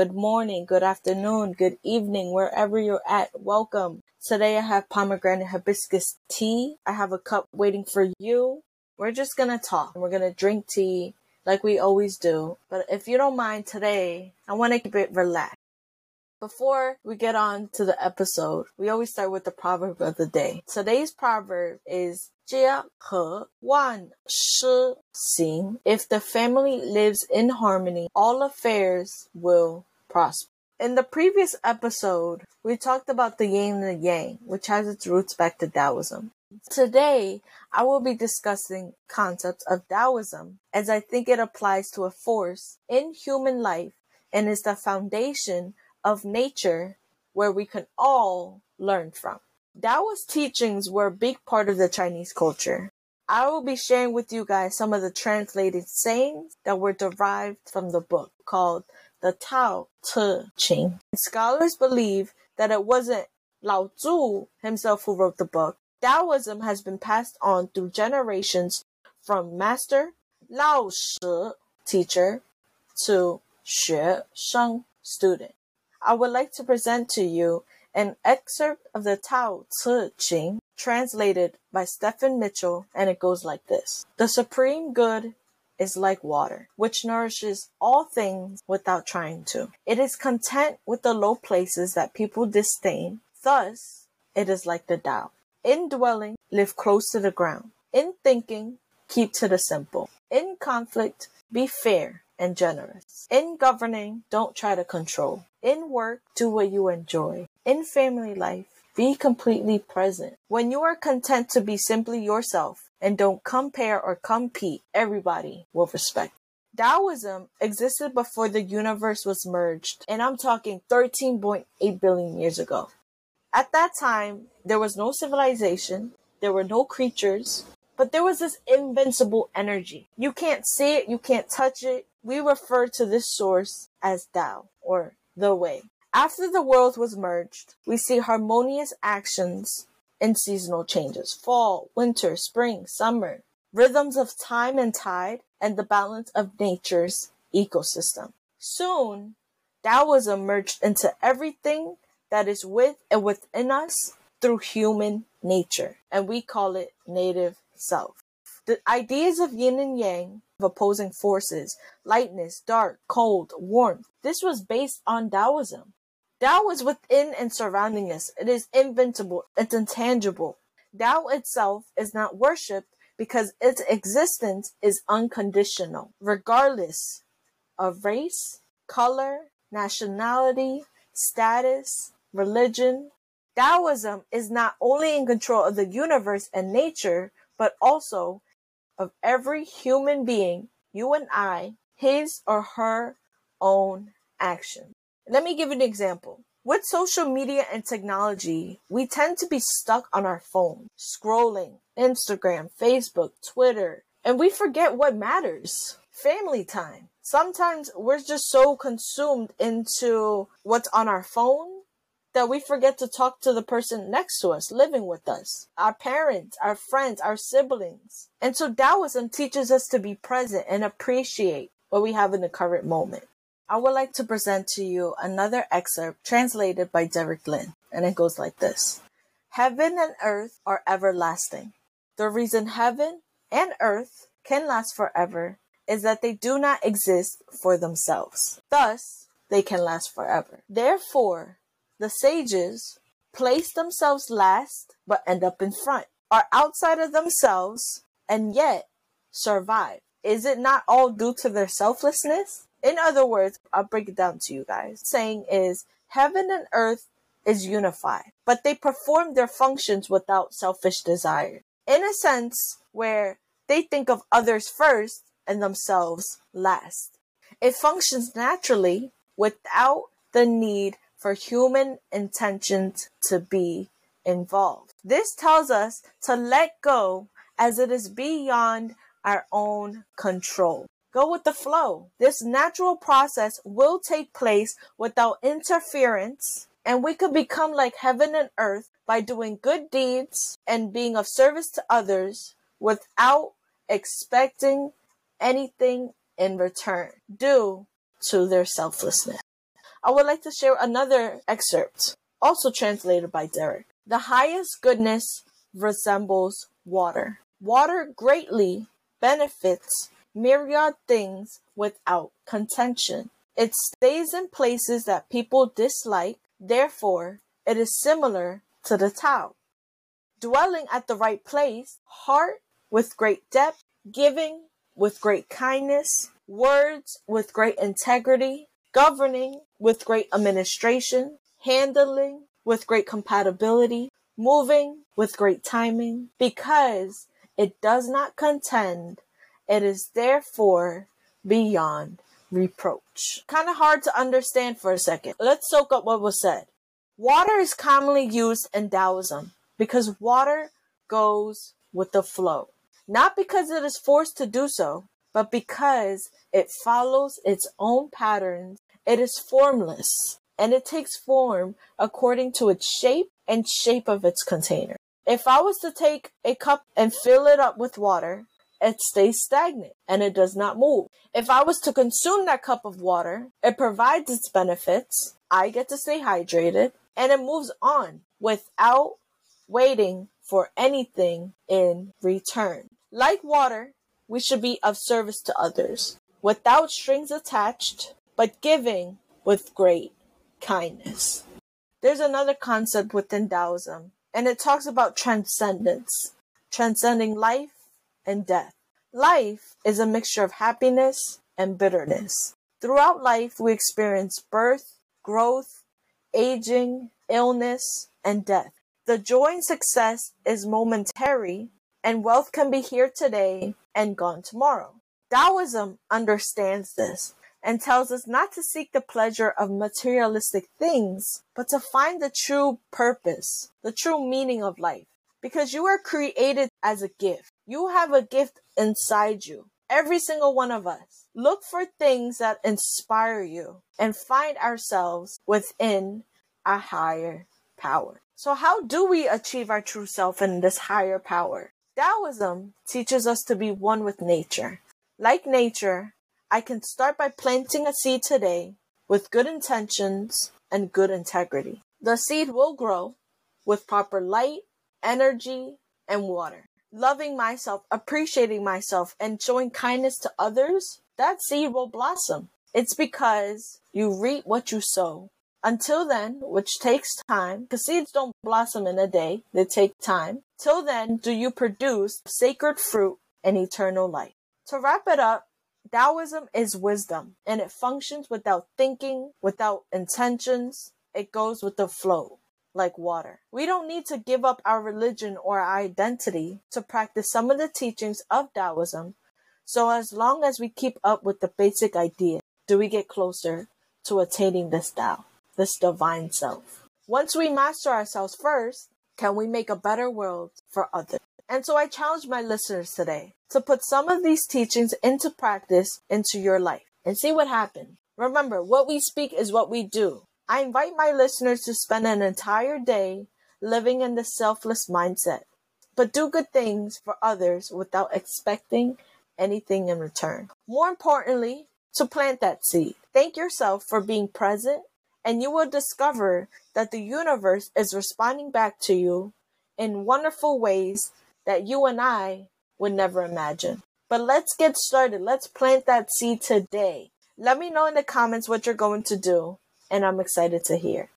good morning, good afternoon, good evening, wherever you're at. Welcome. Today I have pomegranate hibiscus tea. I have a cup waiting for you. We're just gonna talk. We're gonna drink tea like we always do. But if you don't mind today, I want to keep it relaxed. Before we get on to the episode, we always start with the proverb of the day. Today's proverb is 家和万事兴. If the family lives in harmony, all affairs will prosper. In the previous episode, we talked about the yin and the yang, which has its roots back to Taoism. Today, I will be discussing concepts of Taoism as I think it applies to a force in human life and is the foundation of nature where we can all learn from. Taoist teachings were a big part of the Chinese culture. I will be sharing with you guys some of the translated sayings that were derived from the book called the Tao Te Ching. Scholars believe that it wasn't Lao Tzu himself who wrote the book. Taoism has been passed on through generations from master Lao Shi, teacher, to Xue Sheng, student. I would like to present to you an excerpt of the Tao Te Ching, translated by Stephen Mitchell, and it goes like this. The supreme good is like water, which nourishes all things without trying to. It is content with the low places that people disdain. Thus, it is like the Tao. In dwelling, live close to the ground. In thinking, keep to the simple. In conflict, be fair and generous. In governing, don't try to control. In work, do what you enjoy. In family life, be completely present. When you are content to be simply yourself and don't compare or compete, everybody will respect. Taoism existed before the universe was merged, and I'm talking 13.8 billion years ago. At that time, there was no civilization, there were no creatures, but there was this invincible energy. You can't see it, you can't touch it. We refer to this source as Tao, or the way. After the world was merged, we see harmonious actions and seasonal changes. Fall, winter, spring, summer, rhythms of time and tide, and the balance of nature's ecosystem. Soon, Taoism merged into everything that is with and within us through human nature, and we call it native self. The ideas of yin and yang, of opposing forces, lightness, dark, cold, warmth, this was based on Taoism. Tao is within and surrounding us. It is invincible. It's intangible. Tao itself is not worshipped because its existence is unconditional, regardless of race, color, nationality, status, religion. Taoism is not only in control of the universe and nature, but also of every human being, you and I, his or her own action. Let me give you an example. With social media and technology, we tend to be stuck on our phone, scrolling Instagram, Facebook, Twitter, and we forget what matters. Family time. Sometimes we're just so consumed into what's on our phone that we forget to talk to the person next to us, living with us, our parents, our friends, our siblings. And so Taoism teaches us to be present and appreciate what we have in the current moment. I would like to present to you another excerpt translated by Derek Lin, and it goes like this. Heaven and earth are everlasting. The reason heaven and earth can last forever is that they do not exist for themselves. Thus, they can last forever. Therefore, the sages place themselves last but end up in front, are outside of themselves, and yet survive. Is it not all due to their selflessness? In other words, I'll break it down to you guys. Saying is, heaven and earth is unified, but they perform their functions without selfish desire. In a sense where they think of others first and themselves last. It functions naturally without the need for human intentions to be involved. This tells us to let go as it is beyond our own control. Go with the flow. This natural process will take place without interference, and we could become like heaven and earth by doing good deeds and being of service to others without expecting anything in return due to their selflessness. I would like to share another excerpt, also translated by Derek. The highest goodness resembles water. Water greatly benefits myriad things without contention. It stays in places that people dislike, therefore it is similar to the Tao. Dwelling at the right place, heart with great depth, giving with great kindness, words with great integrity, governing with great administration, handling with great compatibility, moving with great timing, because it does not contend, it is therefore beyond reproach. Kind of hard to understand for a second. Let's soak up what was said. Water is commonly used in Taoism because water goes with the flow. Not because it is forced to do so, but because it follows its own patterns. It is formless, and it takes form according to its shape and shape of its container. If I was to take a cup and fill it up with water, it stays stagnant and it does not move. If I was to consume that cup of water, it provides its benefits. I get to stay hydrated, and it moves on without waiting for anything in return. Like water, we should be of service to others, without strings attached, but giving with great kindness. There's another concept within Taoism, and it talks about transcendence, transcending life and death. Life is a mixture of happiness and bitterness. Throughout life, we experience birth, growth, aging, illness, and death. The joy and success is momentary, and wealth can be here today and gone tomorrow. Taoism understands this and tells us not to seek the pleasure of materialistic things, but to find the true purpose, the true meaning of life. Because you are created as a gift. You have a gift inside you. Every single one of us. Look for things that inspire you and find ourselves within a higher power. So how do we achieve our true self in this higher power? Taoism teaches us to be one with nature. Like nature, I can start by planting a seed today with good intentions and good integrity. The seed will grow with proper light, energy, and water. Loving myself, appreciating myself, and showing kindness to others, that seed will blossom. It's because you reap what you sow. Until then, which takes time, because seeds don't blossom in a day, they take time. Till then, do you produce sacred fruit and eternal life. To wrap it up, Taoism is wisdom, and it functions without thinking, without intentions. It goes with the flow, like water. We don't need to give up our religion or our identity to practice some of the teachings of Taoism. So as long as we keep up with the basic idea, do we get closer to attaining this Tao, this divine self. Once we master ourselves first, can we make a better world for others? And so I challenge my listeners today to put some of these teachings into practice into your life and see what happens. Remember, what we speak is what we do. I invite my listeners to spend an entire day living in the selfless mindset, but do good things for others without expecting anything in return. More importantly, to plant that seed. Thank yourself for being present, and you will discover that the universe is responding back to you in wonderful ways that you and I would never imagine. But let's get started. Let's plant that seed today. Let me know in the comments what you're going to do, and I'm excited to hear.